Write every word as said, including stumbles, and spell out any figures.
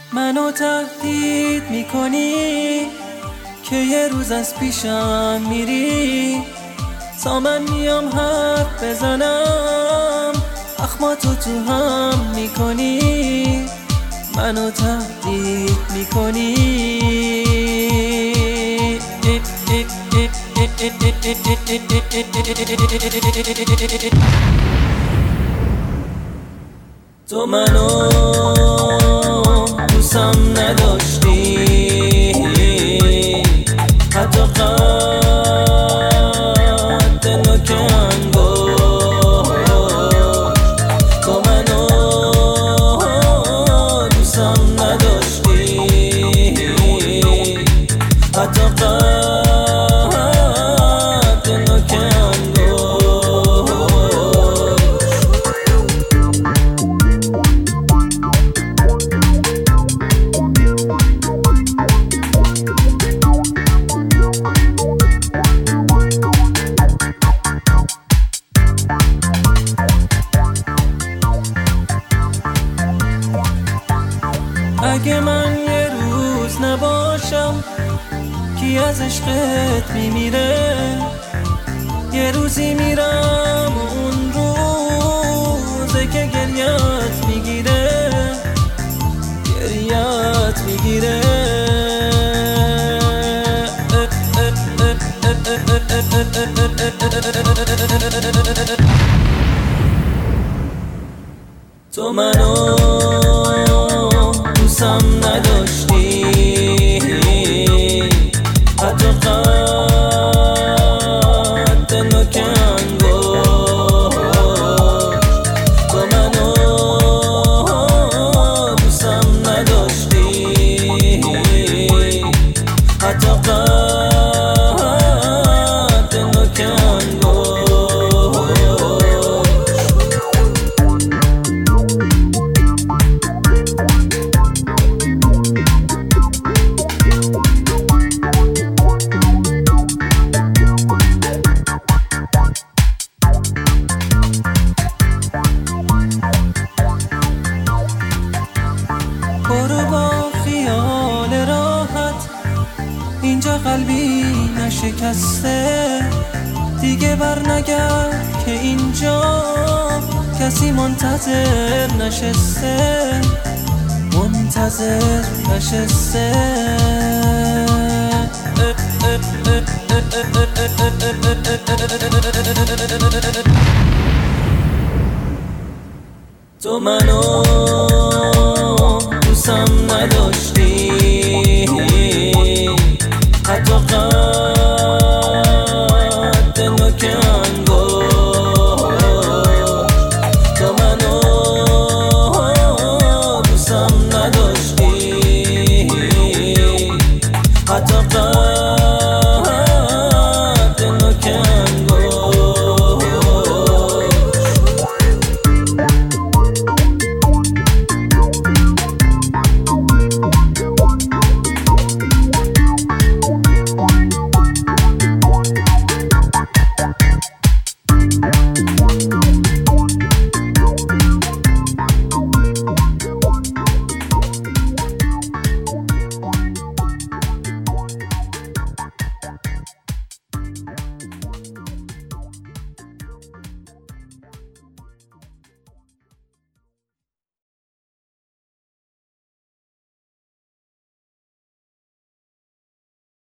منو تهدید میکنی که یه روز از پیشم میری، تا من میام حرف بزنم اخماتو تو هم میکنی. منو تهدید میکنی تو منو دوستم نداشتی، حتی قد نوک انگشت. تو منو دوستم نداشتی، حتی قد نوک انگشت. اگه من یه روز نباشم کی از عشقت میمیره؟ یه روزی میرم اون روزه که گریت میگیره، گریت میگیره. تو منو دوستم نداشتی، حتی قد نوک انگشت. تو منو دوستم نداشتی، حتی قد نوک انگشت. برو با خیال راحت، اینجا قلبی نشکسته. دیگه بر نگرد که اینجا کسی منتظر نشسته، منتظر نشسته. تو منو